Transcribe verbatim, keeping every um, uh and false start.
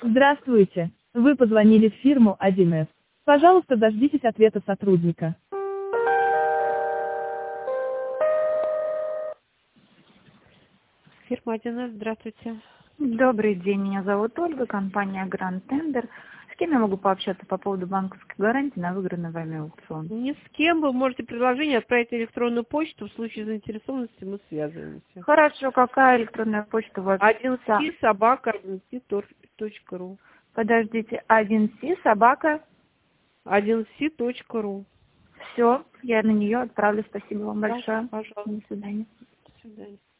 Здравствуйте. Вы позвонили в фирму один эс. Пожалуйста, дождитесь ответа сотрудника. Фирма один эс, здравствуйте. Добрый день, меня зовут Ольга, компания Grand Tender. С кем я могу пообщаться по поводу банковской гарантии на выигранный вами аукцион? Ни с кем вы можете предложение отправить на электронную почту. В случае заинтересованности мы связываемся. Хорошо, какая электронная почта у вас? один си собака один си точка ру. Подождите, один си собака. один си точка ру. Все, я на нее отправлю. Спасибо вам Да, большое. пожалуйста. До свидания. До свидания.